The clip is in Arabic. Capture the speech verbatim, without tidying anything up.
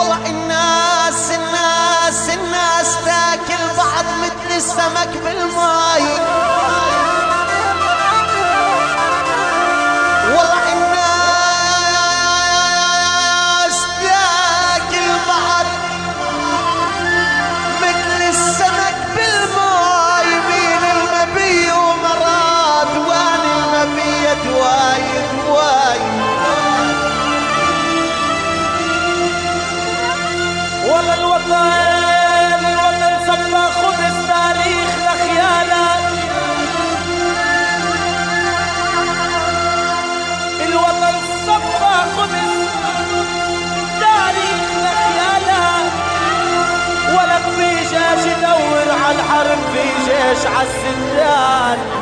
والله الناس الناس الناس تاكل بعض مثل السمك بالماي. والله الناس تاكل بعض مثل السمك بالماي. مين المبي ومراد وان المبي دواي دواي. والله الوطن الوطن صفى خبز تاريخ لخيانات. الوطن صفى خبز تاريخ لخيانات. ولك في جيش يدور على الحرب، في جيش عالسدان.